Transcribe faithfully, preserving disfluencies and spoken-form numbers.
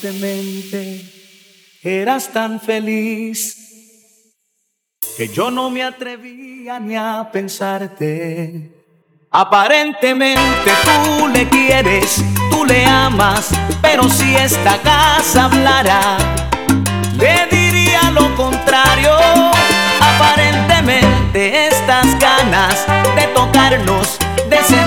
Aparentemente eras tan feliz que yo no me atrevía ni a pensarte. Aparentemente tú le quieres, tú le amas, pero si esta casa hablara, le diría lo contrario. Aparentemente estas ganas de tocarnos, de ser